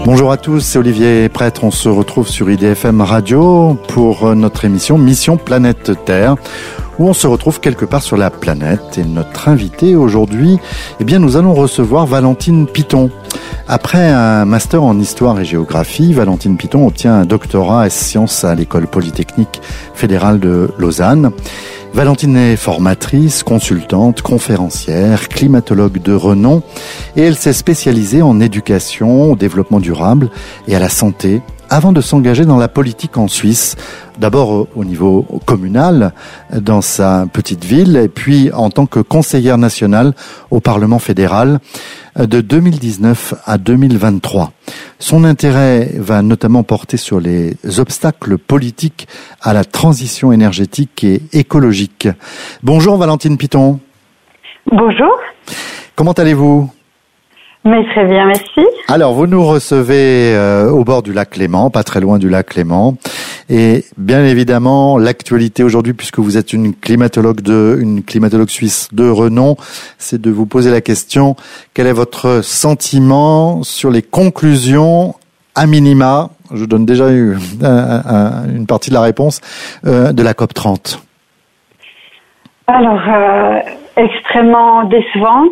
Bonjour à tous, c'est Olivier Prêtre. On se retrouve sur IDFM Radio pour notre émission Mission Planète Terre, où on se retrouve quelque part sur la planète. Et notre invité aujourd'hui, nous allons recevoir Valentine Piton. Après un master en histoire et géographie, Valentine Piton obtient un doctorat S-Sciences à l'École Polytechnique Fédérale de Lausanne. Valentine est formatrice, consultante, conférencière, climatologue de renom et elle s'est spécialisée en éducation, au développement durable et à la santé avant de s'engager dans la politique en Suisse, d'abord au niveau communal dans sa petite ville et puis en tant que conseillère nationale au Parlement fédéral de 2019 à 2023. Son intérêt va notamment porter sur les obstacles politiques à la transition énergétique et écologique. Bonjour Valentine Piton. Bonjour. Comment allez-vous ? Mais très bien, merci. Alors, vous nous recevez au bord du lac Léman, pas très loin du lac Léman. Et bien évidemment, l'actualité aujourd'hui, puisque vous êtes une climatologue suisse de renom, c'est de vous poser la question, quel est votre sentiment sur les conclusions à minima, je donne déjà une partie de la réponse, de la COP30 ? Alors, extrêmement décevante.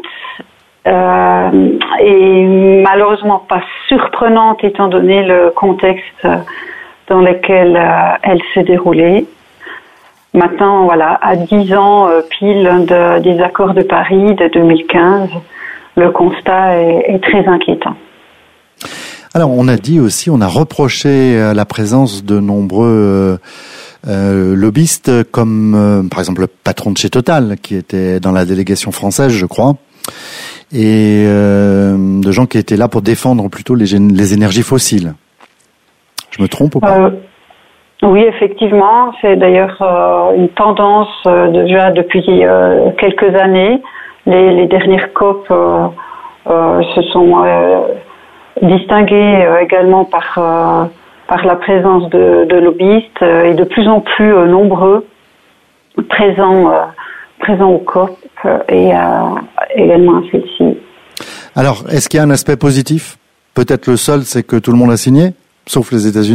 Et malheureusement pas surprenante étant donné le contexte dans lequel elle s'est déroulée. Maintenant, voilà, à 10 ans pile des accords de Paris de 2015, le constat est très inquiétant. Alors, on a reproché la présence de nombreux lobbyistes, comme par exemple le patron de chez Total, qui était dans la délégation française, je crois, et de gens qui étaient là pour défendre plutôt les énergies fossiles. Je me trompe ou pas ? Oui, effectivement. C'est d'ailleurs une tendance déjà depuis quelques années. Les dernières COP se sont distinguées également par la présence de lobbyistes et de plus en plus nombreux présents au COP et également à celle-ci. Alors, est-ce qu'il y a un aspect positif ? Peut-être le seul, c'est que tout le monde a signé, sauf les États-Unis ?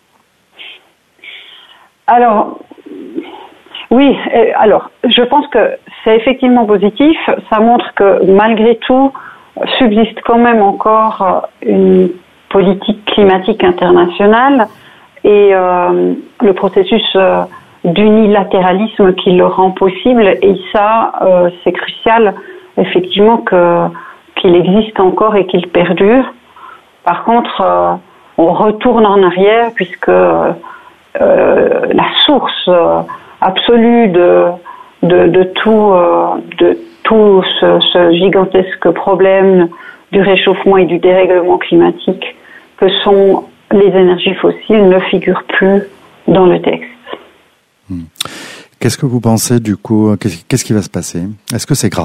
Alors, oui. Alors, je pense que c'est effectivement positif. Ça montre que malgré tout, subsiste quand même encore une politique climatique internationale et le processus d'unilatéralisme qui le rend possible, et ça, c'est crucial, effectivement, qu'il existe encore et qu'il perdure. Par contre, on retourne en arrière puisque la source absolue de tout ce gigantesque problème du réchauffement et du dérèglement climatique que sont les énergies fossiles ne figure plus dans le texte. Qu'est-ce que vous pensez du coup ? Qu'est-ce qui va se passer ? Est-ce que c'est grave ?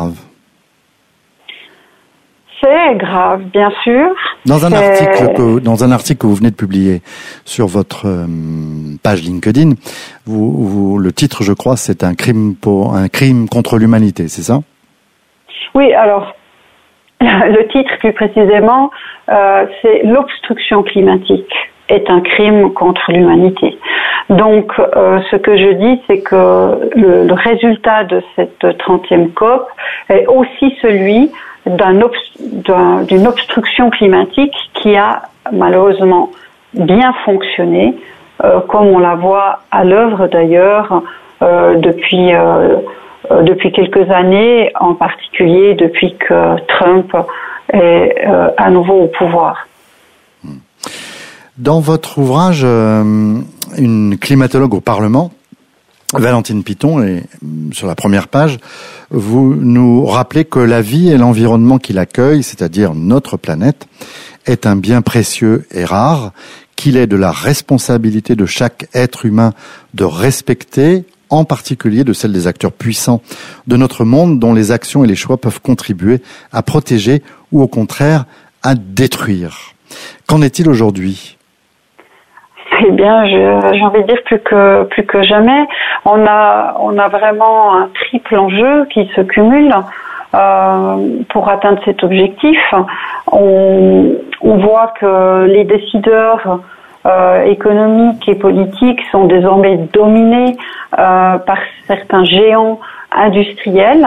C'est grave, bien sûr. Dans un article que vous venez de publier sur votre page LinkedIn, le titre, je crois, c'est un crime contre l'humanité, c'est ça ? Oui, alors le titre plus précisément, c'est l'obstruction climatique est un crime contre l'humanité. Donc, ce que je dis, c'est que le résultat de cette 30e COP est aussi celui d'une obstruction climatique qui a malheureusement bien fonctionné, comme on la voit à l'œuvre d'ailleurs depuis quelques années, en particulier depuis que Trump est à nouveau au pouvoir. Dans votre ouvrage, une climatologue au Parlement, Valentine Piton, et sur la première page, vous nous rappelez que la vie et l'environnement qui l'accueille, c'est-à-dire notre planète, est un bien précieux et rare, qu'il est de la responsabilité de chaque être humain de respecter, en particulier de celle des acteurs puissants de notre monde dont les actions et les choix peuvent contribuer à protéger ou au contraire à détruire. Qu'en est-il aujourd'hui ? Eh bien, j'ai envie de dire plus que jamais, on a vraiment un triple enjeu qui se cumule pour atteindre cet objectif. On On voit que les décideurs économiques et politiques sont désormais dominés par certains géants industriels.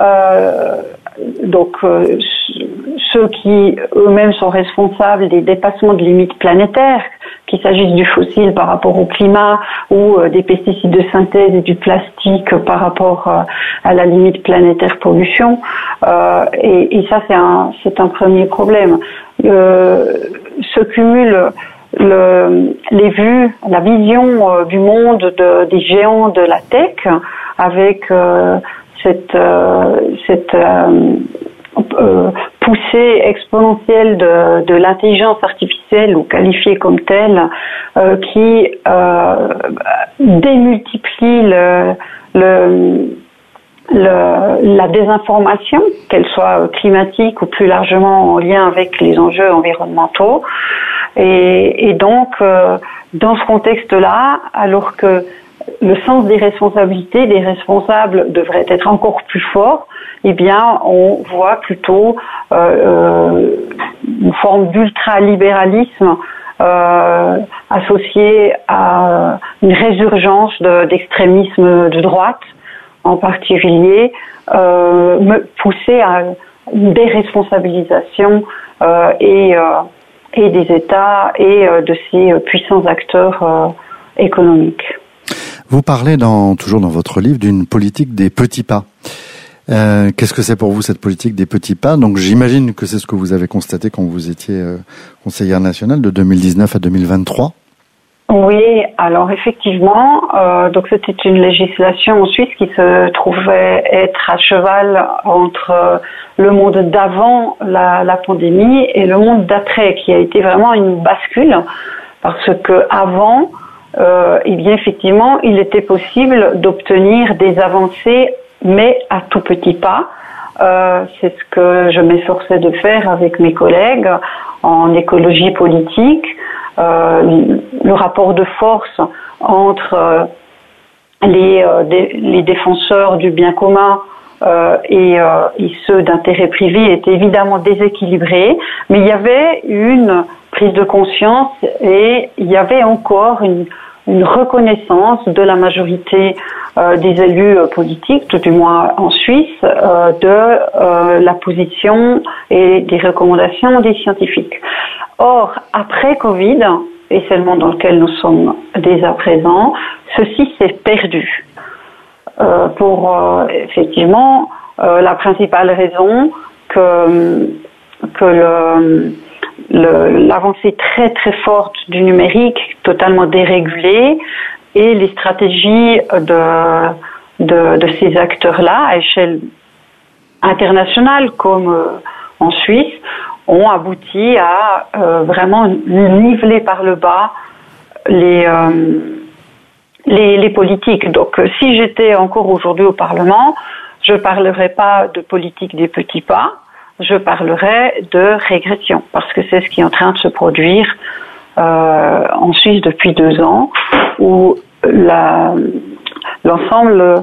Donc ceux qui eux-mêmes sont responsables des dépassements de limites planétaires, qu'il s'agisse du fossile par rapport au climat ou des pesticides de synthèse et du plastique par rapport à la limite planétaire pollution. Et ça, c'est un premier problème. Se cumulent les vues, la vision du monde des géants de la tech avec cette poussée exponentielle de l'intelligence artificielle ou qualifiée comme telle qui démultiplie la désinformation, qu'elle soit climatique ou plus largement en lien avec les enjeux environnementaux. Et donc, dans ce contexte-là, alors que le sens des responsabilités des responsables devrait être encore plus fort, eh bien, on voit plutôt une forme d'ultralibéralisme associée à une résurgence d'extrémisme de droite, en particulier, poussée à une déresponsabilisation et des États et de ces puissants acteurs économiques. Vous parlez toujours dans votre livre d'une politique des petits pas. Qu'est-ce que c'est pour vous cette politique des petits pas? Donc j'imagine que c'est ce que vous avez constaté quand vous étiez conseillère nationale de 2019 à 2023. Oui, alors effectivement, donc c'était une législation en Suisse qui se trouvait être à cheval entre le monde d'avant la pandémie et le monde d'après, qui a été vraiment une bascule, parce que avant, eh bien effectivement, il était possible d'obtenir des avancées, mais à tout petits pas. C'est ce que je m'efforçais de faire avec mes collègues en écologie politique. Le rapport de force entre les défenseurs du bien commun et ceux d'intérêt privé était évidemment déséquilibré, mais il y avait une prise de conscience et il y avait encore une reconnaissance de la majorité des élus politiques, tout du moins en Suisse, de la position et des recommandations des scientifiques. Or, après Covid, et c'est le monde dans lequel nous sommes dès à présent, ceci s'est perdu. Pour effectivement la principale raison que l'avancée très très forte du numérique, totalement dérégulée, et les stratégies de ces acteurs-là à échelle internationale comme en Suisse ont abouti à vraiment niveler par le bas les politiques. Donc si j'étais encore aujourd'hui au Parlement, je parlerais pas de politique des petits pas, je parlerai de régression, parce que c'est ce qui est en train de se produire en Suisse depuis 2 ans, où l'ensemble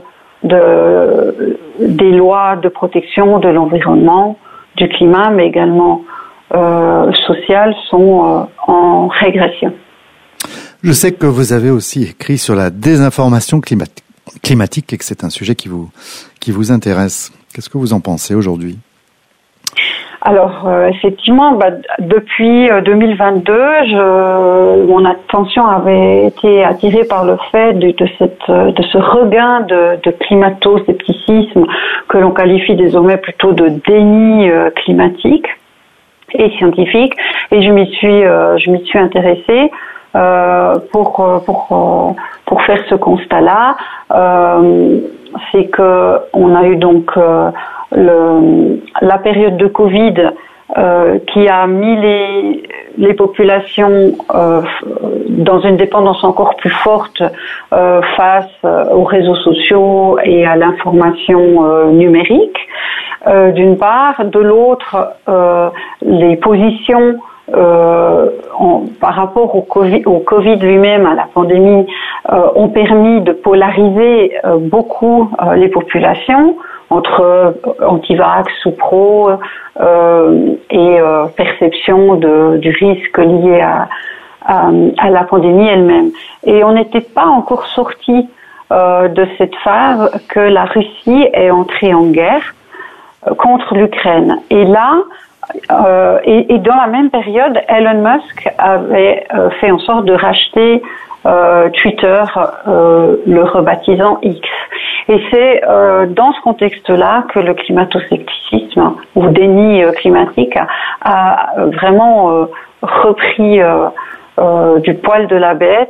des lois de protection de l'environnement, du climat, mais également sociales, sont en régression. Je sais que vous avez aussi écrit sur la désinformation climatique et que c'est un sujet qui vous intéresse. Qu'est-ce que vous en pensez aujourd'hui ? Alors effectivement, depuis 2022, mon attention avait été attirée par le fait de ce regain de climato-scepticisme que l'on qualifie désormais plutôt de déni climatique et scientifique, et je m'y suis intéressée pour faire ce constat-là. C'est que on a eu donc la période de Covid qui a mis les populations dans une dépendance encore plus forte face aux réseaux sociaux et à l'information numérique, d'une part. De l'autre, les positions par rapport au Covid lui-même, à la pandémie, ont permis de polariser beaucoup les populations. entre anti-vax ou pro et perception du risque lié à la pandémie elle-même. Et on n'était pas encore sorti de cette phase que la Russie est entrée en guerre contre l'Ukraine. Et là, et dans la même période, Elon Musk avait fait en sorte de racheter Twitter, le rebaptisant X. Et c'est dans ce contexte-là que le climato-scepticisme ou déni climatique a vraiment repris du poil de la bête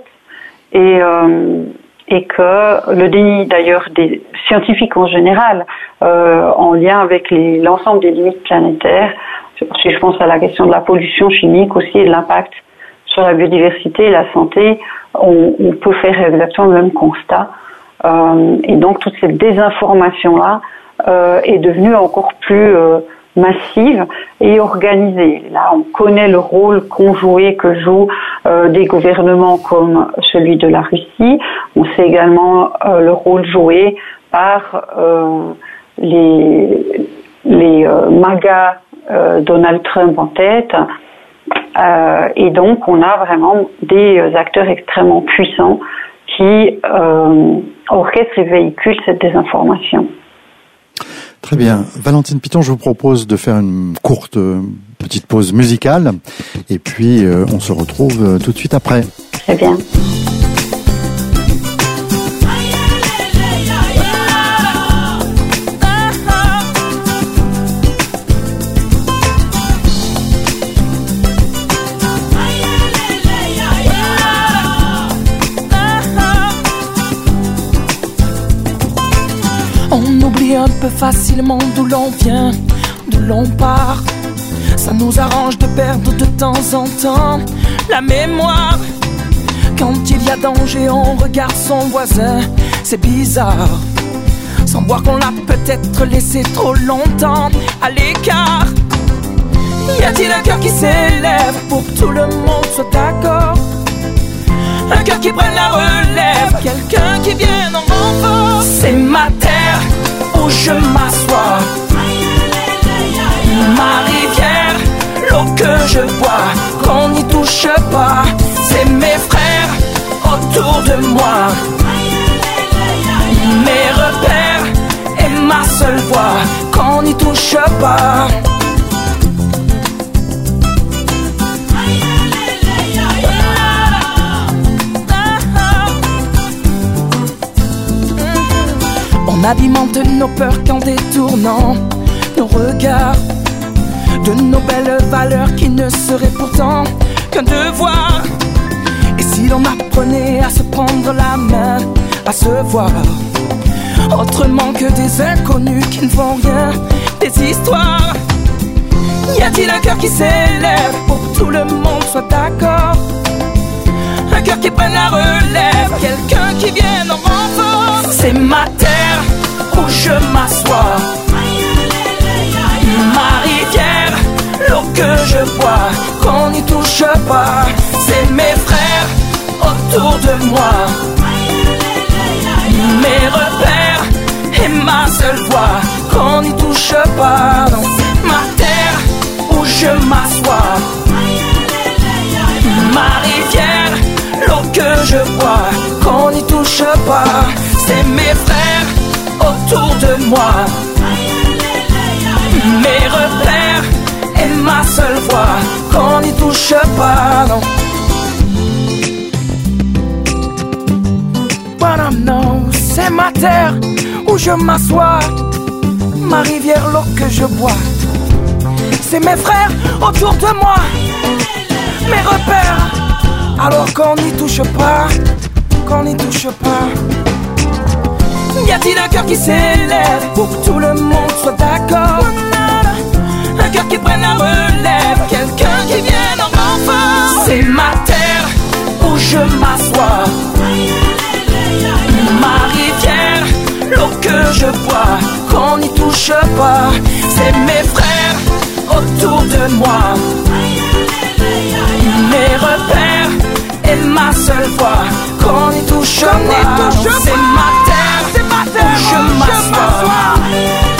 et que le déni d'ailleurs des scientifiques en général en lien avec l'ensemble des limites planétaires, si je pense à la question de la pollution chimique aussi et de l'impact sur la biodiversité et la santé, on peut faire exactement le même constat. Et donc toute cette désinformation-là est devenue encore plus massive et organisée. Là, on connaît le rôle conjoué que jouent des gouvernements comme celui de la Russie. On sait également le rôle joué par les MAGA Donald Trump en tête. Et donc, on a vraiment des acteurs extrêmement puissants qui orchestrent et véhiculent cette désinformation. Très bien. Valentine Piton, je vous propose de faire une courte petite pause musicale et puis on se retrouve tout de suite après. Très bien. Un peu facilement d'où l'on vient, d'où l'on part. Ça nous arrange de perdre de temps en temps la mémoire. Quand il y a danger, on regarde son voisin, c'est bizarre. Sans voir qu'on l'a peut-être laissé trop longtemps à l'écart. Y a-t-il un cœur qui s'élève pour que tout le monde soit d'accord? Un cœur qui prenne la relève, quelqu'un qui vienne en renfort. C'est ma terre où je m'assois, ma rivière, l'eau que je bois, qu'on n'y touche pas. C'est mes frères autour de moi, mes repères et ma seule voix, qu'on n'y touche pas. On alimente nos peurs qu'en détournant nos regards de nos belles valeurs qui ne seraient pourtant qu'un devoir. Et si l'on apprenait à se prendre la main, à se voir autrement que des inconnus qui ne font rien, des histoires. Y a-t-il un cœur qui s'élève pour que tout le monde soit d'accord? Un cœur qui prenne la relève, quelqu'un qui vienne en renfort. C'est ma terre où je m'assois, ma rivière, l'eau que je bois, qu'on n'y touche pas. C'est mes frères autour de moi, mes repères et ma seule voix, qu'on n'y touche pas. Non. Ma terre où je m'assois, ma rivière, l'eau que je bois, qu'on n'y touche pas. C'est mes frères autour de moi, mes repères et ma seule voix, qu'on n'y touche pas. Non. What I know, c'est ma terre où je m'assois, ma rivière, l'eau que je bois. C'est mes frères autour de moi, mes repères, alors qu'on n'y touche pas, qu'on n'y touche pas. Y a-t-il un cœur qui s'élève pour que tout le monde soit d'accord? Un cœur qui prenne la relève, quelqu'un qui vienne en renfort. C'est ma terre où je m'assois, ma rivière, l'eau que je bois, qu'on n'y touche pas. C'est mes frères autour de moi, mes repères et ma seule voix, qu'on n'y touche pas. C'est ma terre où je m'assois,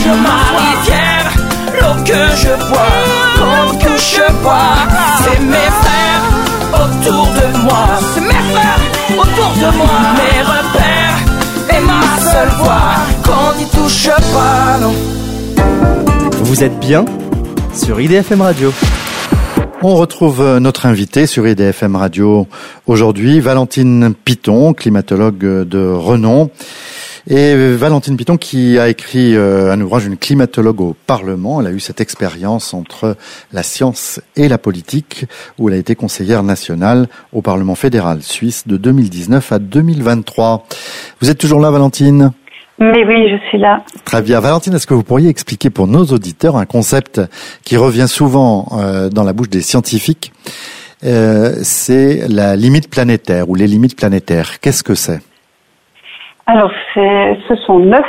de ma rivière, l'eau que je bois, l'eau que je bois, c'est mes frères autour de moi, c'est mes frères autour de moi, mes repères et ma seule voix, qu'on n'y touche pas, non. Vous êtes bien sur IDFM Radio. On retrouve notre invitée sur IDFM Radio aujourd'hui, Valentine Piton, climatologue de renom. Et Valentine Piton qui a écrit un ouvrage, une climatologue au Parlement. Elle a eu cette expérience entre la science et la politique, où elle a été conseillère nationale au Parlement fédéral suisse de 2019 à 2023. Vous êtes toujours là, Valentine ? Mais oui, je suis là. Très bien. Valentine, est-ce que vous pourriez expliquer pour nos auditeurs un concept qui revient souvent dans la bouche des scientifiques, c'est la limite planétaire ou les limites planétaires. Qu'est-ce que c'est ? Alors, ce sont 9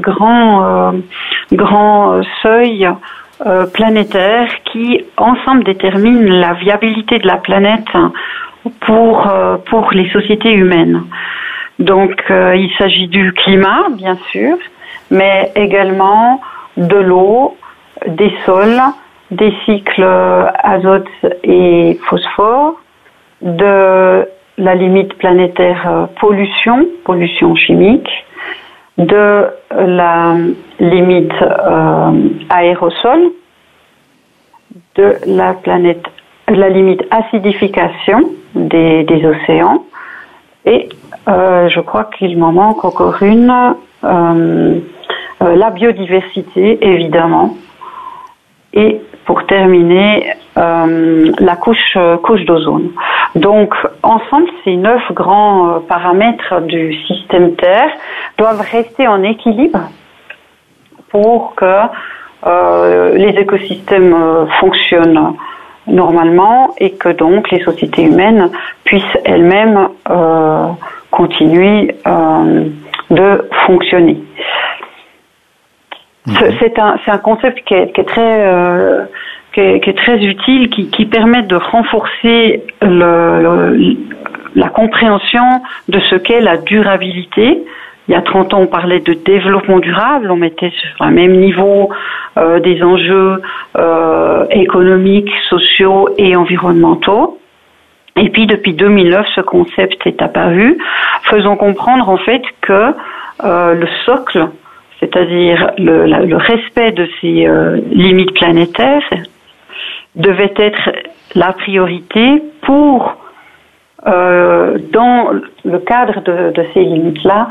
grands seuils planétaires qui, ensemble, déterminent la viabilité de la planète pour les sociétés humaines. Donc, il s'agit du climat, bien sûr, mais également de l'eau, des sols, des cycles azote et phosphore, de la limite planétaire pollution chimique, de la limite aérosol, de la limite acidification des océans, et je crois qu'il m'en manque encore une, la biodiversité, évidemment. Et pour terminer, la couche d'ozone. Donc, ensemble, ces 9 grands paramètres du système Terre doivent rester en équilibre pour que les écosystèmes fonctionnent normalement et que donc les sociétés humaines puissent elles-mêmes continuer de fonctionner. C'est un concept qui est très utile, qui permet de renforcer la compréhension de ce qu'est la durabilité. Il y a 30 ans, on parlait de développement durable, on mettait sur un même niveau des enjeux économiques, sociaux et environnementaux. Et puis depuis 2009, ce concept est apparu, faisant comprendre en fait que le socle, c'est-à-dire le respect de ces limites planétaires, devait être la priorité pour, dans le cadre de ces limites-là,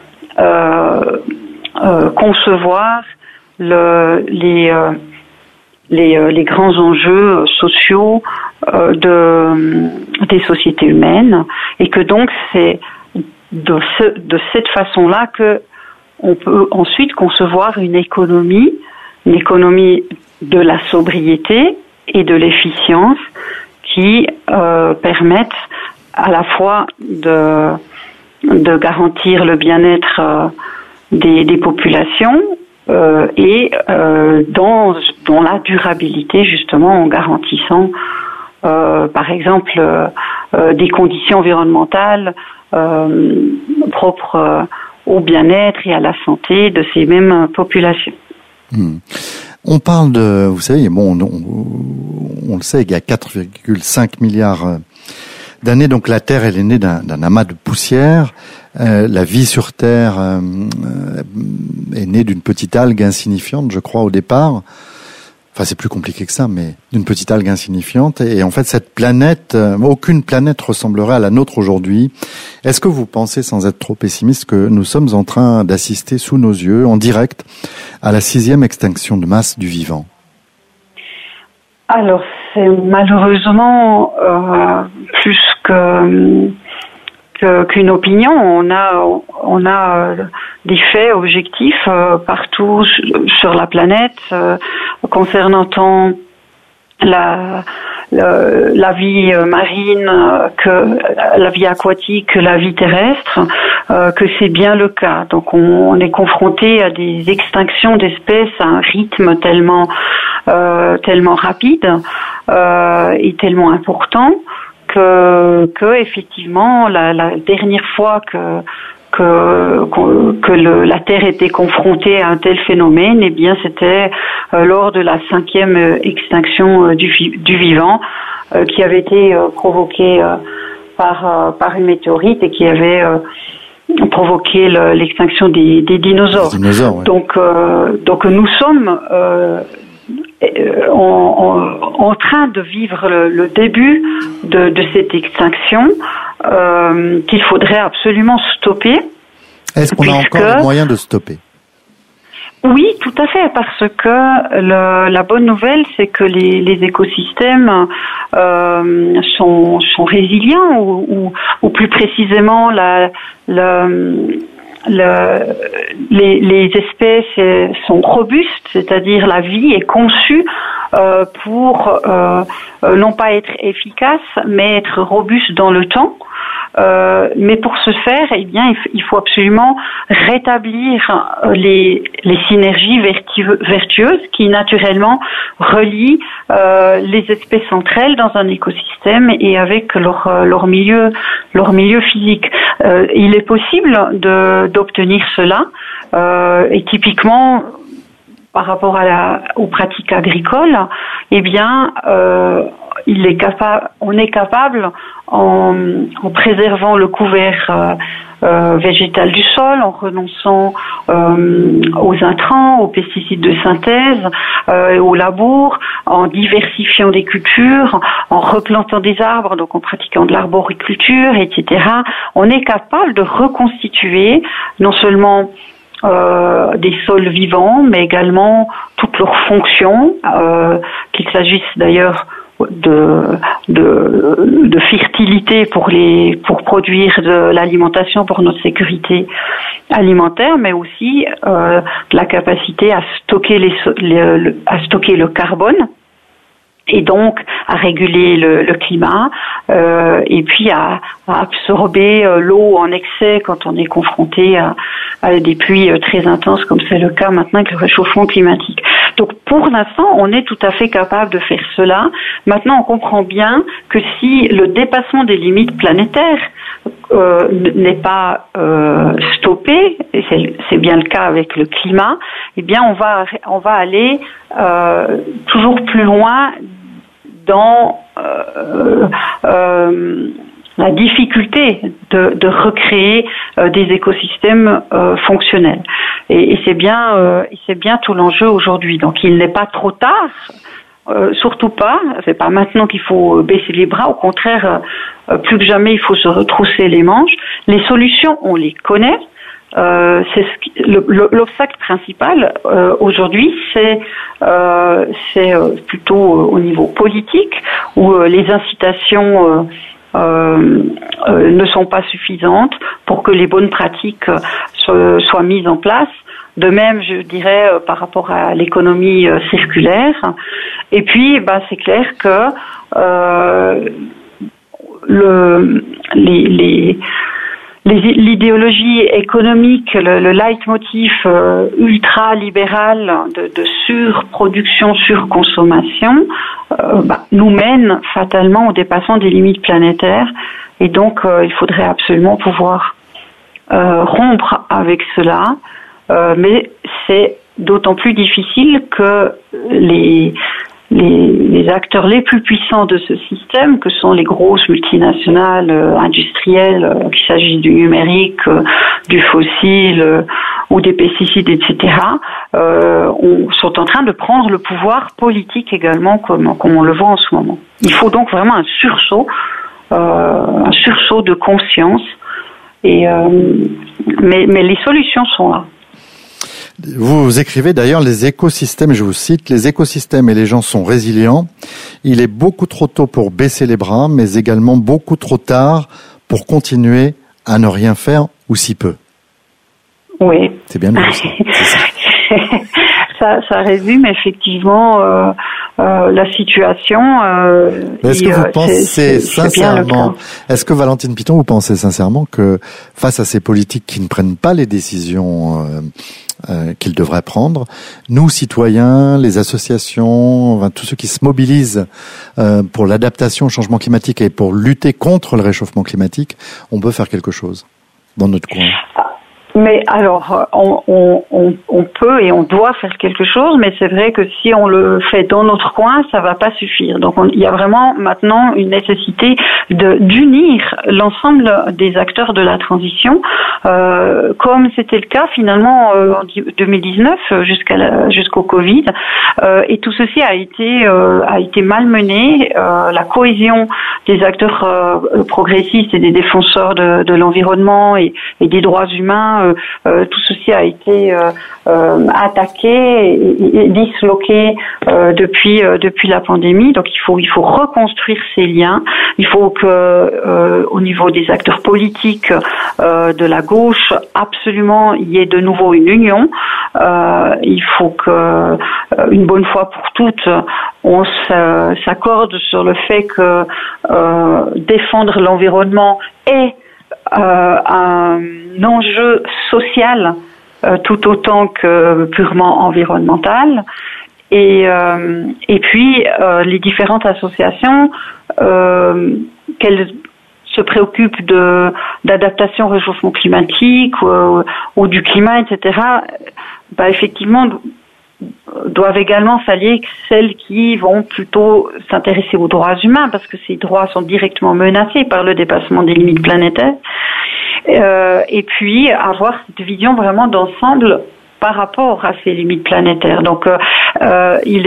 concevoir les grands enjeux sociaux des sociétés humaines, et que donc c'est de cette façon-là que on peut ensuite concevoir une économie de la sobriété et de l'efficience qui permettent à la fois de garantir le bien-être des populations et dans la durabilité, justement, en garantissant par exemple des conditions environnementales propres au bien-être et à la santé de ces mêmes populations. On parle de, vous savez, bon, on le sait, il y a 4,5 milliards d'années, donc la Terre, elle est née d'un amas de poussière. La vie sur Terre est née d'une petite algue insignifiante, je crois, au départ. Enfin, c'est plus compliqué que ça, mais d'une petite algue insignifiante. Et en fait, cette planète, aucune planète ressemblerait à la nôtre aujourd'hui. Est-ce que vous pensez, sans être trop pessimiste, que nous sommes en train d'assister sous nos yeux, en direct, à la 6e extinction de masse du vivant ? Alors, c'est malheureusement plus qu'une opinion. On a des faits objectifs partout sur la planète concernant tant la vie marine que la vie aquatique, que la vie terrestre, que c'est bien le cas. Donc on est confronté à des extinctions d'espèces à un rythme tellement rapide et tellement important que effectivement la dernière fois la Terre était confrontée à un tel phénomène, eh bien c'était lors de la 5e extinction du vivant qui avait été provoquée par une météorite et qui avait provoqué l'extinction des dinosaures. Ouais. Donc nous sommes en train de vivre le début de cette extinction qu'il faudrait absolument stopper. Est-ce qu'on a encore les moyens de stopper ? Oui, tout à fait, parce que la bonne nouvelle, c'est que les écosystèmes sont résilients, ou plus précisément les espèces sont robustes, c'est-à-dire la vie est conçue pour non pas être efficace, mais être robuste dans le temps. Mais pour ce faire, eh bien, il faut absolument rétablir les synergies vertueuses qui naturellement relient les espèces entre elles dans un écosystème et avec leur milieu physique. Il est possible d'obtenir cela, et typiquement par rapport aux pratiques agricoles, eh bien, on est capable, en préservant le couvert végétal du sol, en renonçant aux intrants, aux pesticides de synthèse, au labour, en diversifiant des cultures, en replantant des arbres, donc en pratiquant de l'arboriculture, etc. On est capable de reconstituer non seulement des sols vivants, mais également toutes leurs fonctions, qu'il s'agisse d'ailleurs de fertilité pour produire de l'alimentation pour notre sécurité alimentaire, mais aussi de la capacité à stocker le carbone, et donc à réguler le climat, et puis à absorber l'eau en excès quand on est confronté à des pluies très intenses, comme c'est le cas maintenant avec le réchauffement climatique. Donc pour l'instant, on est tout à fait capable de faire cela. Maintenant, on comprend bien que si le dépassement des limites planétaires n'est pas stoppé, et c'est bien le cas avec le climat, eh bien on va aller toujours plus loin dans la difficulté de recréer des écosystèmes fonctionnels. Et c'est bien tout l'enjeu aujourd'hui. Donc il n'est pas trop tard, surtout pas. C'est pas maintenant qu'il faut baisser les bras. Au contraire, plus que jamais, il faut se retrousser les manches. Les solutions, on les connaît. L'obstacle principal aujourd'hui, c'est plutôt au niveau politique, où les incitations ne sont pas suffisantes pour que les bonnes pratiques soient mises en place. De même, je dirais, par rapport à l'économie circulaire. Et puis, c'est clair que l'idéologie économique, le leitmotiv ultra-libéral de surproduction, surconsommation, nous mène fatalement au dépassement des limites planétaires. Et donc, il faudrait absolument pouvoir rompre avec cela. Mais c'est d'autant plus difficile que les acteurs les plus puissants de ce système, que sont les grosses multinationales industrielles, qu'il s'agisse du numérique, du fossile ou des pesticides, etc., sont en train de prendre le pouvoir politique également, comme on le voit en ce moment. Il faut donc vraiment un sursaut de conscience. Mais les solutions sont là. Vous écrivez d'ailleurs les écosystèmes, je vous cite, les écosystèmes et les gens sont résilients. Il est beaucoup trop tôt pour baisser les bras, mais également beaucoup trop tard pour continuer à ne rien faire ou si peu. Oui. C'est bien de ça. Ça résume effectivement la situation. Est-ce que vous pensez sincèrement, est-ce que Valentine Piton, vous pensez sincèrement que face à ces politiques qui ne prennent pas les décisions qu'ils devraient prendre, nous citoyens, les associations, tous ceux qui se mobilisent pour l'adaptation au changement climatique et pour lutter contre le réchauffement climatique, on peut faire quelque chose? dans notre coin? Mais alors, on peut et on doit faire quelque chose, mais c'est vrai que si on le fait dans notre coin, ça va pas suffire. Donc, il y a vraiment maintenant une nécessité d'unir l'ensemble des acteurs de la transition, comme c'était le cas finalement en 2019 jusqu'au Covid. Et tout ceci a été malmené. La cohésion des acteurs progressistes et des défenseurs de l'environnement et des droits humains. Tout ceci a été attaqué et disloqué depuis la pandémie. Donc il faut reconstruire ces liens. Il faut que au niveau des acteurs politiques de la gauche, absolument il y ait de nouveau une union. Il faut que une bonne fois pour toutes on s'accorde sur le fait que défendre l'environnement est un enjeu social tout autant que purement environnemental, et puis les différentes associations qu'elles se préoccupent d'adaptation au réchauffement climatique ou du climat, etc. Effectivement doivent également s'allier celles qui vont plutôt s'intéresser aux droits humains, parce que ces droits sont directement menacés par le dépassement des limites planétaires, et puis avoir cette vision vraiment d'ensemble par rapport à ces limites planétaires. Donc il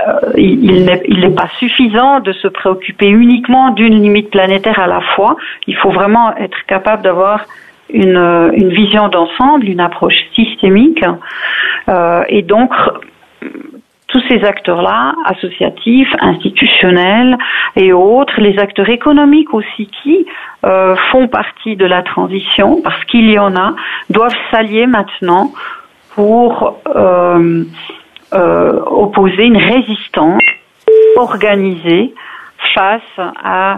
n'est pas suffisant de se préoccuper uniquement d'une limite planétaire à la fois. Il faut vraiment être capable d'avoir une vision d'ensemble, une approche systémique, et donc tous ces acteurs-là, associatifs, institutionnels et autres, les acteurs économiques aussi qui font partie de la transition, parce qu'il y en a, doivent s'allier maintenant pour opposer une résistance organisée face à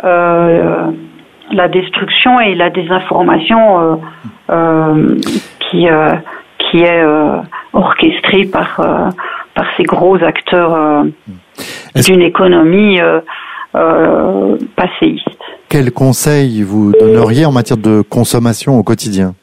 la destruction et la désinformation qui est orchestrée par ces gros acteurs d'une économie passéiste. Quels conseils vous donneriez en matière de consommation au quotidien?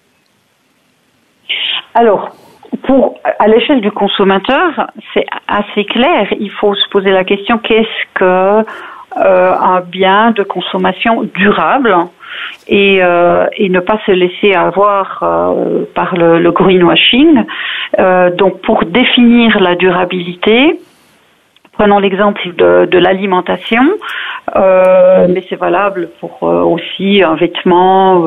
Alors, à l'échelle du consommateur, c'est assez clair. Il faut se poser la question, qu'est-ce que un bien de consommation durable, et ne pas se laisser avoir par le greenwashing. Donc, pour définir la durabilité, prenons l'exemple de l'alimentation, mais c'est valable pour aussi un vêtement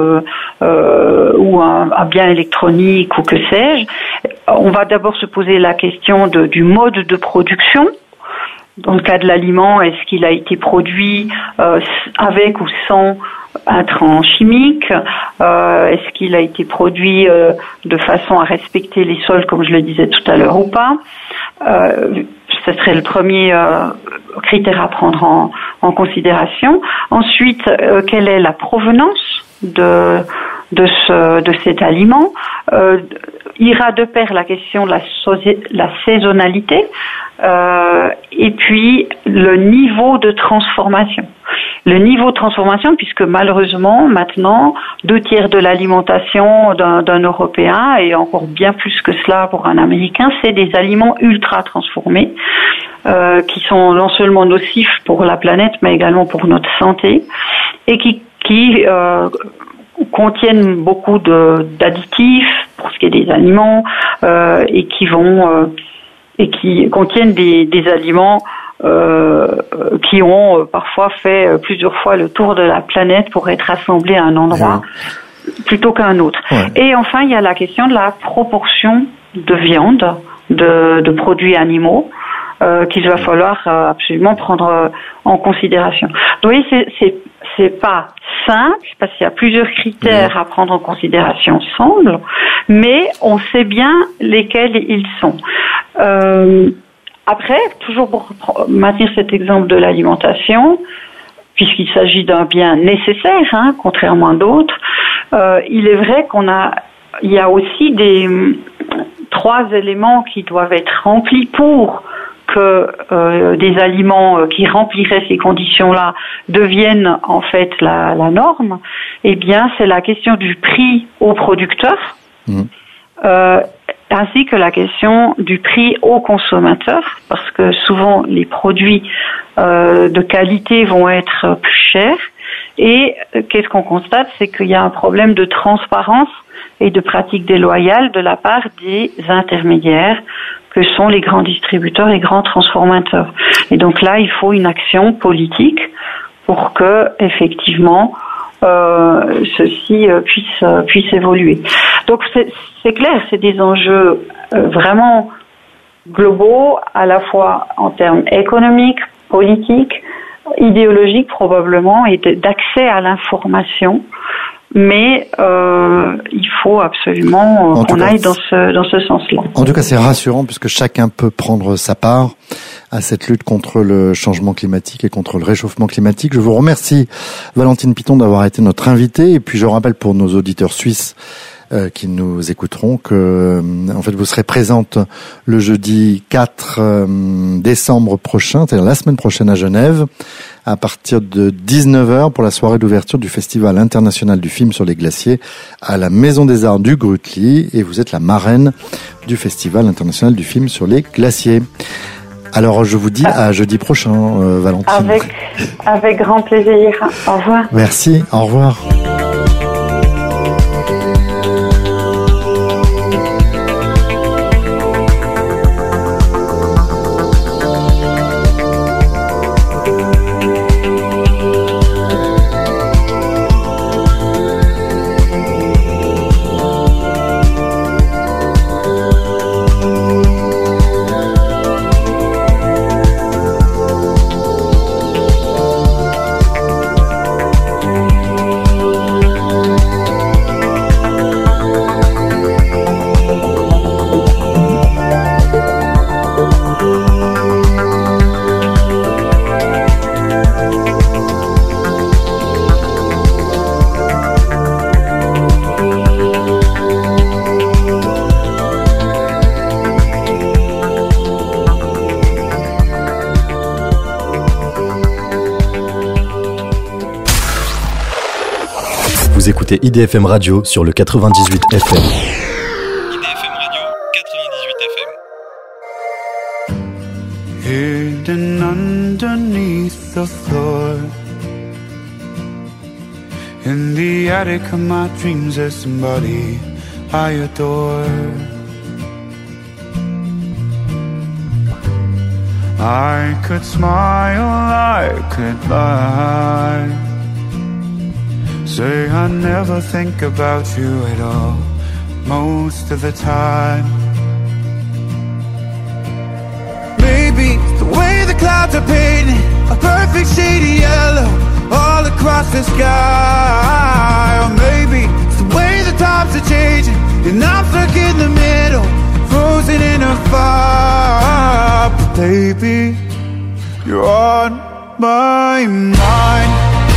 ou un bien électronique ou que sais-je. On va d'abord se poser la question du mode de production. Dans le cas de l'aliment, est-ce qu'il a été produit avec ou sans intrants chimiques? Est-ce qu'il a été produit de façon à respecter les sols, comme je le disais tout à l'heure, ou pas? Ce serait le premier critère à prendre en considération. Ensuite, quelle est la provenance de cet aliment? Ira de pair la question de la saisonnalité, et puis le niveau de transformation. Le niveau de transformation, puisque malheureusement, maintenant, 2/3 de l'alimentation d'un Européen, et encore bien plus que cela pour un Américain, c'est des aliments ultra transformés, qui sont non seulement nocifs pour la planète, mais également pour notre santé, et qui contiennent beaucoup d'additifs pour ce qui est des aliments, et qui contiennent des aliments qui ont parfois fait plusieurs fois le tour de la planète pour être assemblés à un endroit plutôt qu'à un autre. Ouais. Et enfin, il y a la question de la proportion de viande, de produits animaux, qu'il va falloir absolument prendre en considération. Donc, vous voyez, c'est pas simple, parce qu'il y a plusieurs critères à prendre en considération ensemble, mais on sait bien lesquels ils sont. Après, toujours pour maintenir cet exemple de l'alimentation, puisqu'il s'agit d'un bien nécessaire, contrairement à d'autres, il est vrai il y a aussi 3 éléments qui doivent être remplis pour que des aliments qui rempliraient ces conditions-là deviennent en fait la norme, eh bien c'est la question du prix aux producteurs, ainsi que la question du prix aux consommateurs, parce que souvent les produits de qualité vont être plus chers. Et qu'est-ce qu'on constate, c'est qu'il y a un problème de transparence et de pratiques déloyales de la part des intermédiaires que sont les grands distributeurs et grands transformateurs. Et donc là, il faut une action politique pour que, effectivement, ceci puisse évoluer. Donc c'est clair, c'est des enjeux vraiment globaux, à la fois en termes économiques, politiques, idéologiques probablement, et d'accès à l'information. Mais il faut absolument qu'on aille dans ce sens-là. En tout cas, c'est rassurant puisque chacun peut prendre sa part à cette lutte contre le changement climatique et contre le réchauffement climatique. Je vous remercie, Valentine Piton, d'avoir été notre invitée. Et puis, je rappelle pour nos auditeurs suisses qui nous écouteront que, en fait, vous serez présente le jeudi 4 décembre prochain, c'est-à-dire la semaine prochaine à Genève, à partir de 19h pour la soirée d'ouverture du Festival international du film sur les glaciers à la Maison des Arts du Grutli, et vous êtes la marraine du Festival international du film sur les glaciers. Alors, je vous dis à jeudi prochain, Valentine. Avec grand plaisir. Au revoir. Merci, au revoir. Vous écoutez IDFM Radio sur le 98 FM. IDFM Radio 98 FM. Hidden underneath the floor, in the attic of my dreams there's somebody I adore. I could smile, I could lie, say I never think about you at all, most of the time. Maybe the way the clouds are painted a perfect shade of yellow all across the sky. Or maybe it's the way the times are changing and I'm stuck in the middle, frozen in a fire. But baby, you're on my mind.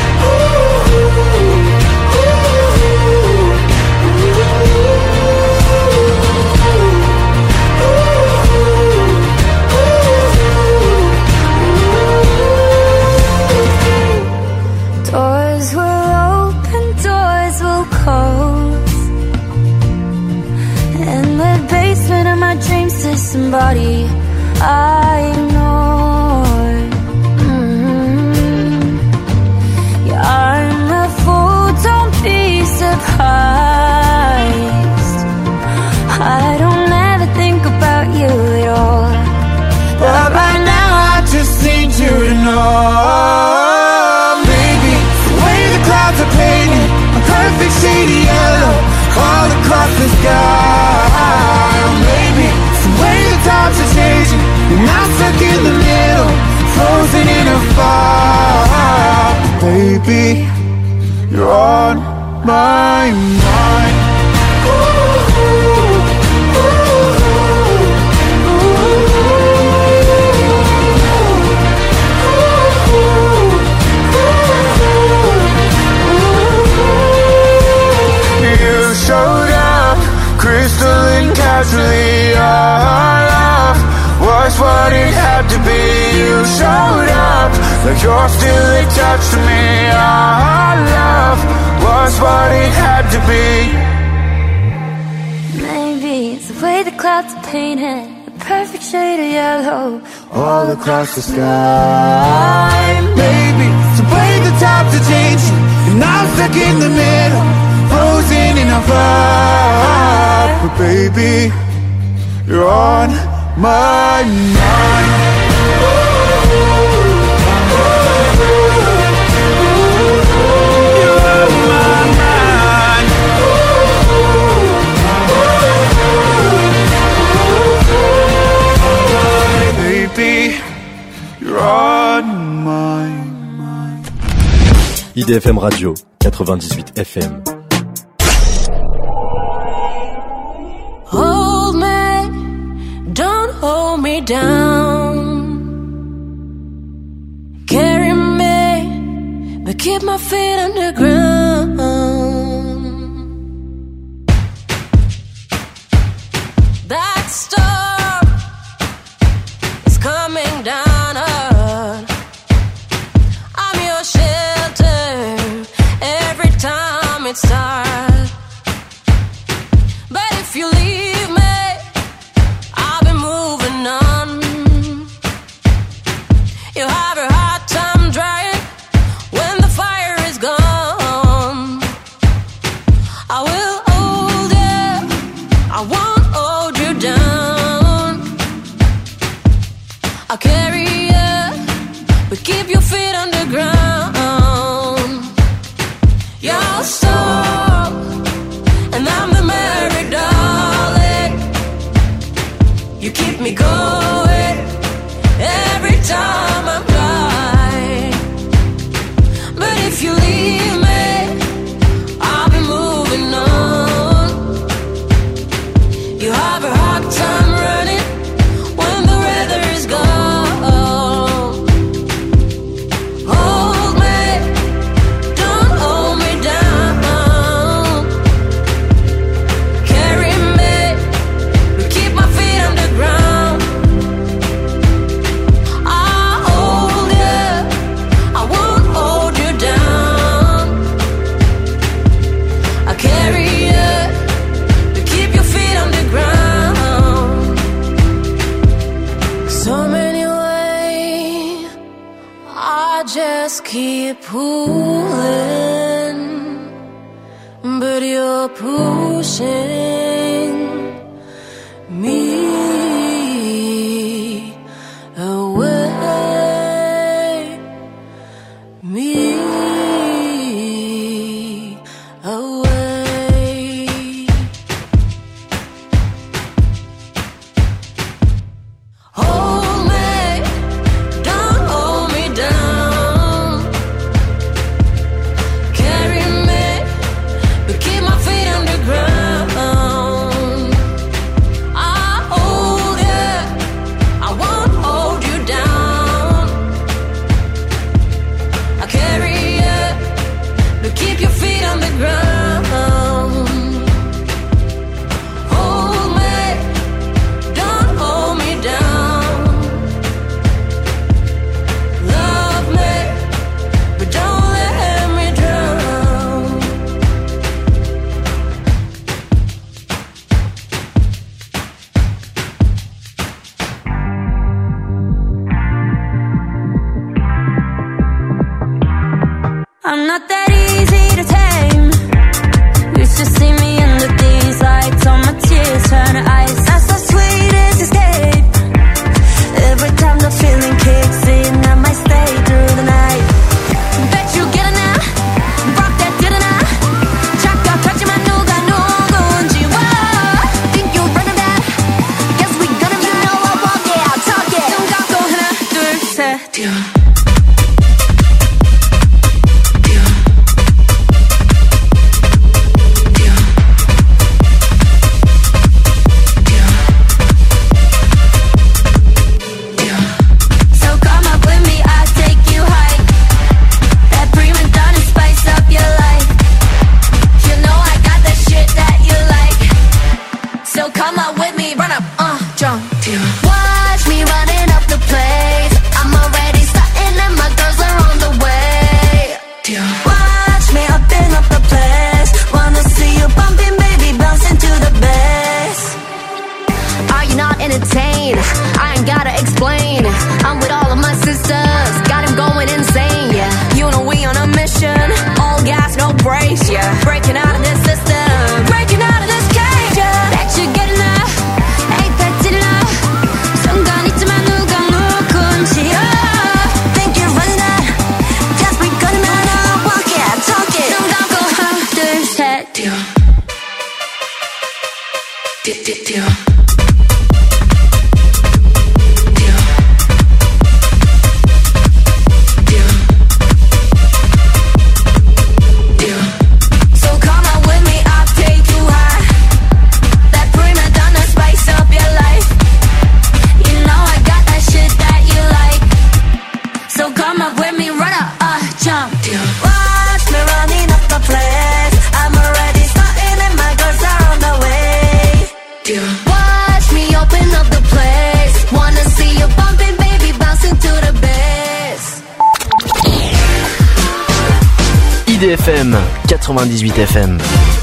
Doors will open, doors will close. In the basement of my dreams there's somebody I ignored. Yeah, I'm a fool, don't be surprised. I don't ever think about you at all, but right now I just need you to know. Painted a perfect shade of yellow all across the sky. Or maybe it's the way the times are changing and I'm stuck in the middle, frozen in a fire. Baby, you're on my mind. Showed up, crystalline casually. Our love was what it had like you're still attached to me. Our love was what it had to be. Maybe it's the way the clouds are painted, a perfect shade of yellow all across the sky. Maybe it's the way the times are changing, and I'm stuck in the middle, frozen in a vibe. But baby, you're on my mind. You're on my mind. Baby, you're on my mind. IDFM Radio 98 FM. Hold me, don't hold me down. Carry me, but keep my feet underground. That storm is coming down hard. I'm your shelter every time it starts. But if you leave me, I'll be moving on. You'll have a hard time drying when the fire is gone. I will hold you, I won't hold you down. I'll carry you, but keep your feet underground. You're strong, and I'm the merry darling. You keep me going every time I'm dry. But if you leave me, I'll be moving on. You have a hard time running when the weather is gone. Hold me, don't hold me down. Carry me, but keep my feet underground. I'll hold you, I won't hold you down. I'll carry you, but keep your feet underground. So many ways, I just keep pulling, but you're pushing me away, me away. Hold me, don't hold me down. Carry me, but keep my feet underground. I'll hold you, I won't hold you down. I'll carry you, but keep your feet on the ground. Hold me, don't hold me down. Love me, but don't let me drown. I'm not that easy to tame. Used to see me under these lights, all my tears turn to ice. That's so sweet as escape. Every time the feeling kicks in, I might stay through the night. Bet you get it now, rock that didn't I? 착각하지만 누가 누군지 와. Think you're running that? Guess we gonna be. You know I walk it out, talk it. 눈 감고 하나 둘 셋. So come up with me, I'll take you high. That prima donna spice up your life. You know I got that shit that you like. So come up with me, run up, jump. Watch me running up the place. I'm already starting pain. I'm with all of my sisters, got him going insane, yeah. You know we on a mission, all gas, no brakes, yeah. Breaking out of this system, breaking out of this cage, yeah. Bet you're good enough, ain't that enough. 순간 있지만 누가 누군지, think you're running out, just be good enough. Walk it, talk it, 눈 감고 하나 둘 셋, 뛰어. 뛰어. IDFM 98 FM.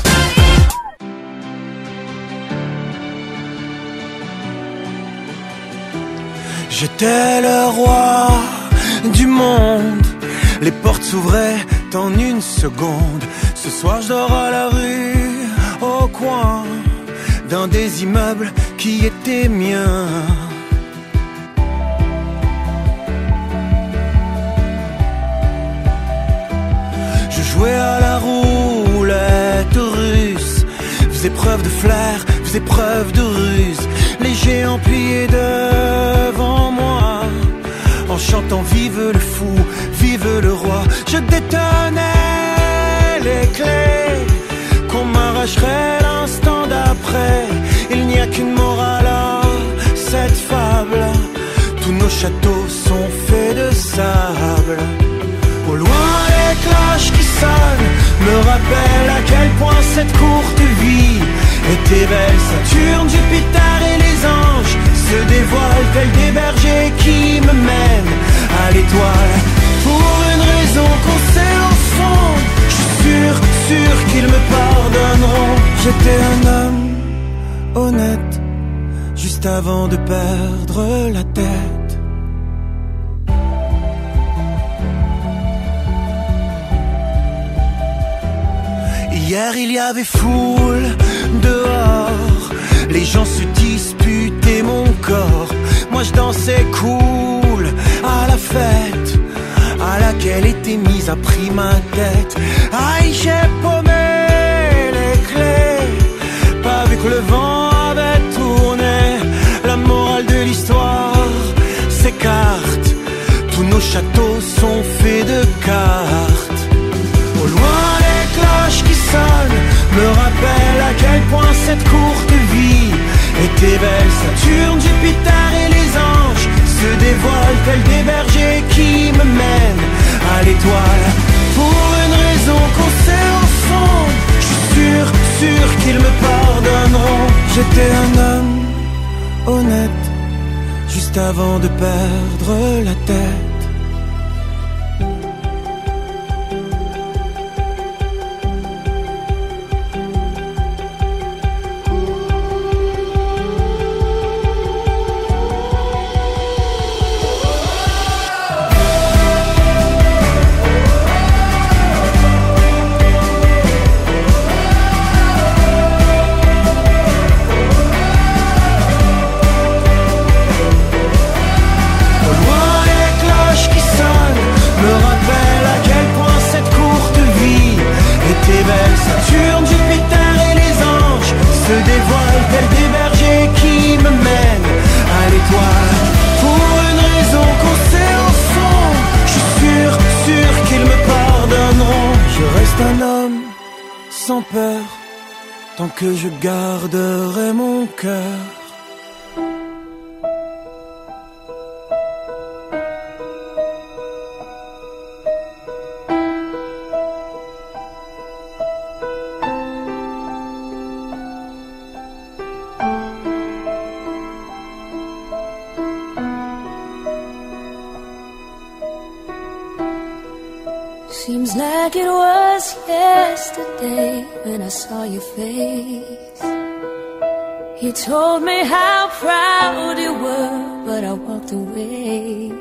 J'étais le roi du monde, les portes s'ouvraient en une seconde. Ce soir je dors à la rue, au coin d'un des immeubles qui étaient miens. Je jouais à la roulette russe, faisais preuve de flair, faisais preuve de ruse. Les géants pliés devant moi, en chantant vive le fou, vive le roi. Je détonnais les clés qu'on m'arracherait l'instant d'après. Il n'y a qu'une morale à cette fable, tous nos châteaux sont faits de sable. Au loin les cloches qui sonnent me rappellent à quel point cette courte vie était belle. Saturne, Jupiter et les anges se dévoilent tels des bergers qui me mènent à l'étoile. Pour une raison qu'on sait au fond, je suis sûr qu'ils me pardonneront. J'étais un homme honnête, juste avant de perdre la tête. Hier il y avait foule dehors, les gens se disputaient mon corps. Moi je dansais cool à la fête à laquelle était mise à prix ma tête. Aïe, j'ai paumé les clés, pas vu que le vent avait tourné. La morale de l'histoire s'écarte, tous nos châteaux sont faits de cartes. Au loin les cloches qui sonnent me rappellent à quel point cette courte vie était belle. Saturne, Jupiter et les anges se dévoilent tels des bergers qui me mènent à l'étoile. Pour une raison qu'on sait au fond, je suis sûr qu'ils me pardonneront. J'étais un homme honnête, juste avant de perdre la tête. Saturne, Jupiter et les anges se dévoilent tels des bergers qui me mènent à l'étoile. Pour une raison qu'on sait au fond, je suis sûr qu'ils me pardonneront. Je reste un homme sans peur, tant que je garderai mon cœur. Seems like it was yesterday when I saw your face. You told me how proud you were, but I walked away.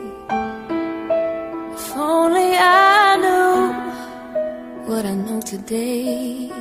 If only I knew what I know today.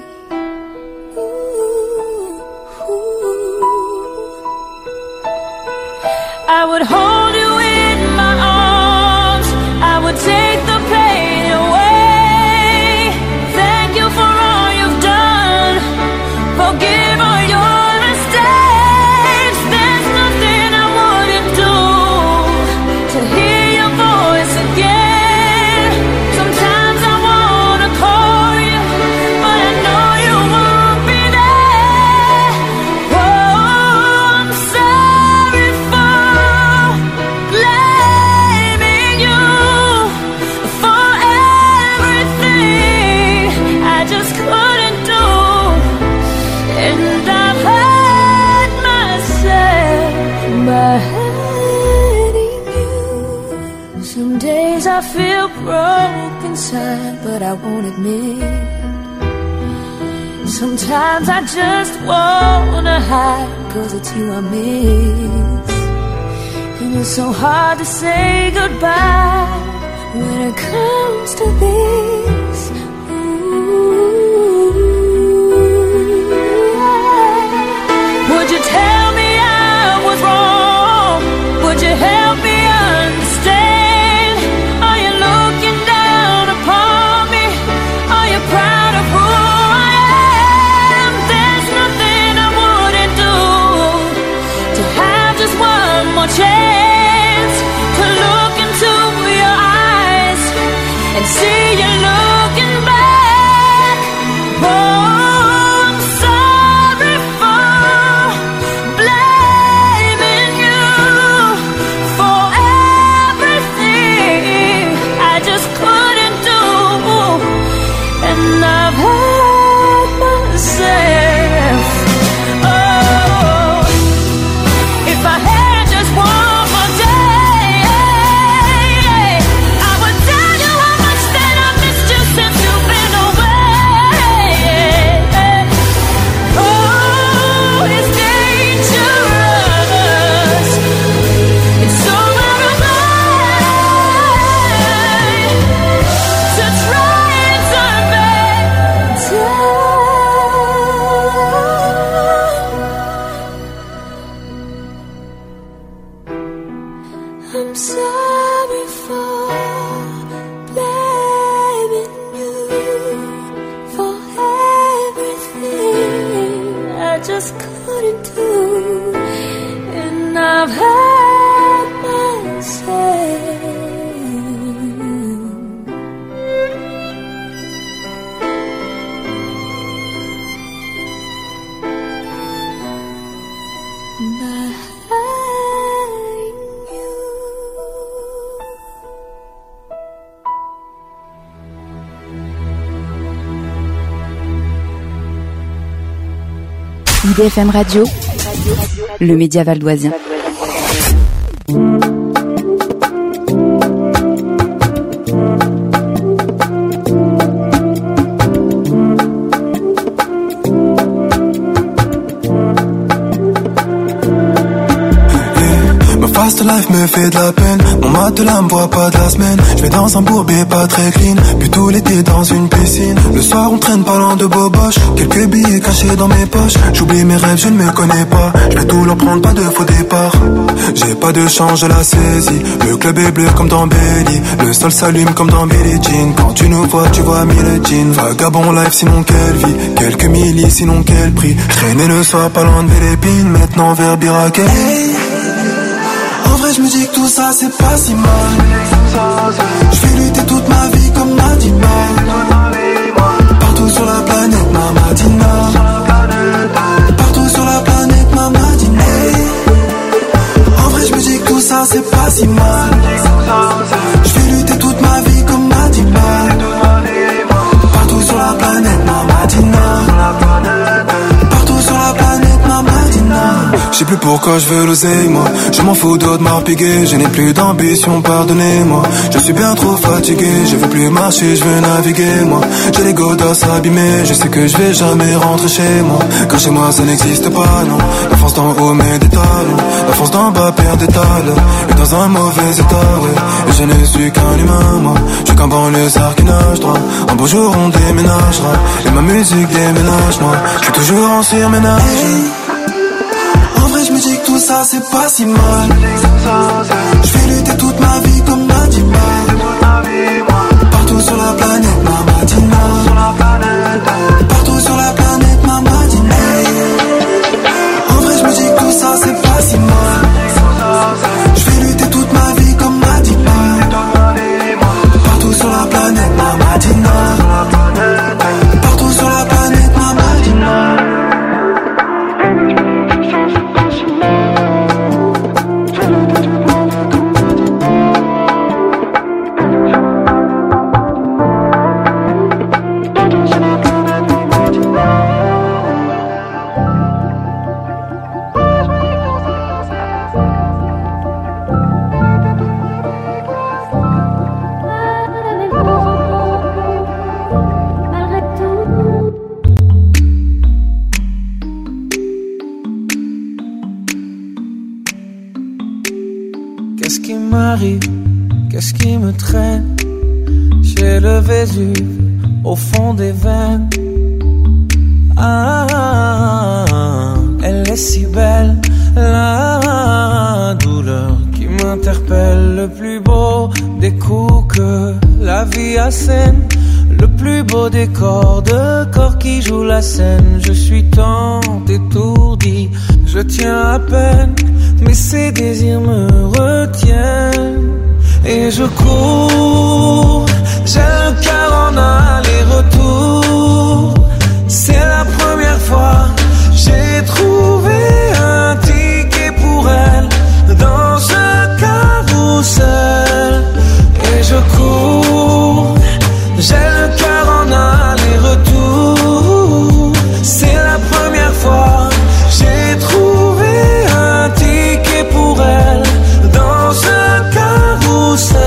I would hold you in my arms, I would take the pain away. Thank you for all you've done, forgive all your mistakes. There's nothing I wouldn't do to hear your voice again. Sometimes I wanna call you, but I know you won't be there. Oh, I'm sorry for blaming you for everything I just couldn't do. And I've hurt myself by hurting you. Some days I feel broke inside, but I won't admit. Sometimes I just wanna hide, 'cause it's you I miss. And it's so hard to say goodbye when it comes to this. Would you tell me I was wrong? Would you help me understand? Are you looking down upon me? Are you proud of who I am? There's nothing I wouldn't do to have just one more chance to look into your eyes and see you looking back. Oh, I'm sorry for blaming you for everything I just couldn't do. And I've hurt myself. Oh, if I had just one more day, I would tell you how much that I missed you since you've been away. Oh, it's dangerous. It's so out of line to try and turn back time. I'm sorry for blaming you for everything I just couldn't do. And I've hurt myself. By hurting you. IDFM Radio, le média valdoisien. Ma fast life me fait de la peine. Mon matelas me voit pas de la semaine. Je vais dans un bourbier pas très clean, puis tout l'été dans une piscine. Le soir on traîne parlant de boboche, quelques billets cachés dans mes poches. J'oublie mes rêves, je ne me connais pas. Je vais tout leur prendre, pas de faux départ. J'ai pas de chance, je la saisis. Le club est bleu comme dans Belly, le sol s'allume comme dans Billie Jean. Quand tu nous vois, tu vois mille jeans. Vagabond life, sinon quelle vie. Quelques millis, sinon quel prix. Traîner le soir, pas loin de Vélépine. Maintenant vers Biraquet. En vrai je me dis que tout ça c'est pas si mal. Je vais lutter toute ma vie comme Madina. Partout sur la planète Mamadina. Partout sur la planète Mamadina. En vrai je me dis que tout ça c'est pas si mal. Je vais lutter toute ma vie comme Madina. Partout sur la planète Mamadina. Partout sur la planète Mamadina. Je sais plus pour pourquoi je veux l'oser, moi. Je m'en fous d'autres m'arpiguer, je n'ai plus d'ambition, pardonnez-moi. Je suis bien trop fatigué, je veux plus marcher, je veux naviguer, moi. J'ai les godasses abîmées, je sais que je vais jamais rentrer chez moi. Car chez moi ça n'existe pas, non. La France d'en haut met des talons, la France d'en bas perd des talents. Et dans un mauvais état, ouais. Et je ne suis qu'un humain, moi. Je suis qu'un banlieusard qui nage droit. Un beau jour on déménagera, et ma musique déménage, moi. Je suis toujours en surménage. En vrai je me dis que tout ça c'est pas si mal. Je vais lutter toute ma vie comme Nadima. Partout sur la planète, Mamadina. Partout sur la planète, Mamadina. En vrai je me dis que tout ça c'est pas si mal. Je vais lutter toute ma vie comme Nadima. Partout sur la planète, Mamadina. Partout sur la planète, Mamadina. Qu'est-ce qui m'arrive? Qu'est-ce qui me traîne? J'ai le Vésuve au fond des veines. Ah, elle est si belle, la douleur qui m'interpelle. Le plus beau des coups que la vie assène, le plus beau des corps de corps qui jouent la scène. Je suis tant étourdi, je tiens à peine, mais ces désirs me retiennent. Et je cours, j'ai le cœur en aller-retour. C'est la première fois, j'ai trouvé un ticket pour elle dans ce carrousel. Et je cours, j'ai le cœur en aller-retour. C'est la première fois, j'ai trouvé un ticket pour elle dans ce carrousel.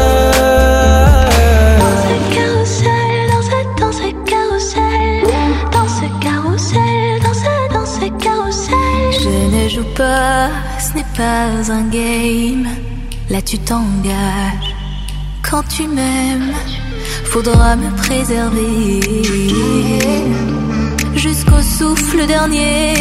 Pas, ce n'est pas un game. Là tu t'engages. Quand tu m'aimes, faudra me préserver jusqu'au souffle dernier.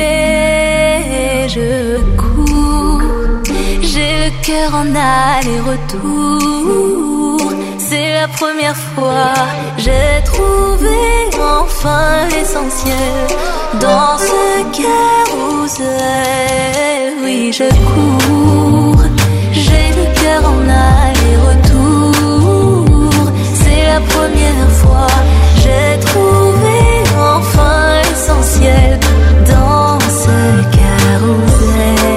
Je cours, j'ai le cœur en aller-retour. C'est la première fois, j'ai trouvé enfin l'essentiel dans ce carrousel. Oui, je cours, j'ai le cœur en aller-retour. C'est la première fois, j'ai trouvé enfin l'essentiel dans ce carrousel.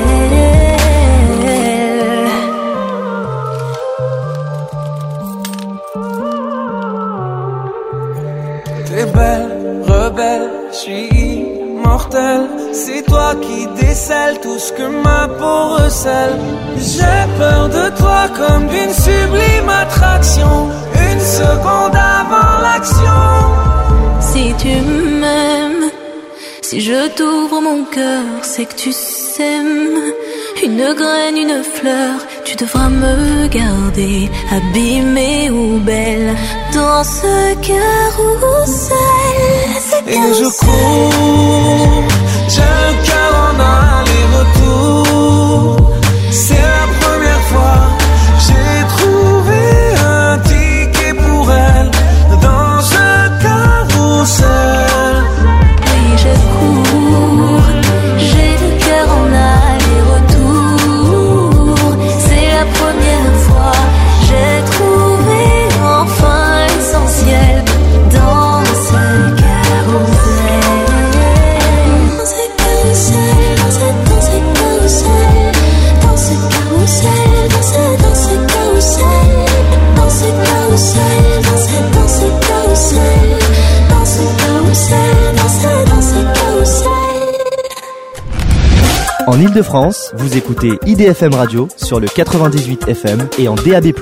T'es belle, rebelle, je suis immortel. C'est toi qui décèles tout ce que ma peau recèle. J'ai peur de toi comme d'une sublime attraction, une seconde avant l'action. Si tu m'aimes, si je t'ouvre mon cœur, c'est que tu s'aimes. Une graine, une fleur, tu devras me garder, abîmée ou belle, dans ce carrousel. Et je cours, j'ai le cœur en aller-retour. C'est la première fois, j'ai trouvé un ticket pour elle dans ce carrousel. Oui, je cours, j'ai le cœur en aller-retour. C'est la première fois, j'ai trouvé enfin l'essentiel dans ce carrousel. Dans ce carrousel, dans ce carrousel, dans ce carrousel, dans ce carrousel, dans ce carrousel, dans ce carrousel, dans ce carrousel, dans ce carrousel. En Ile-de-France, vous écoutez IDFM Radio sur le 98 FM et en DAB+.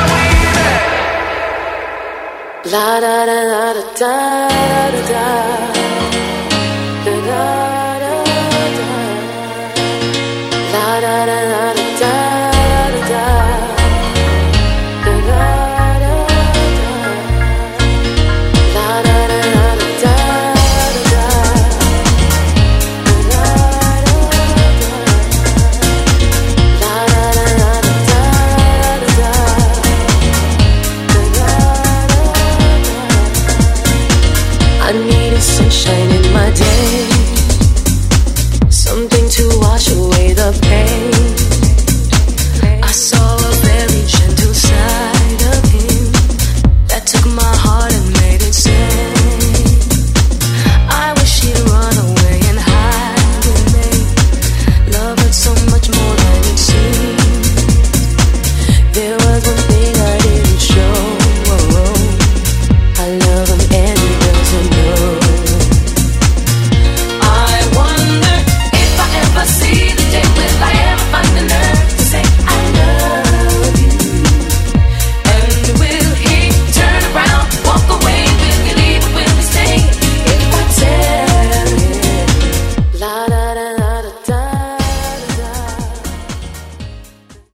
La da da da da da da.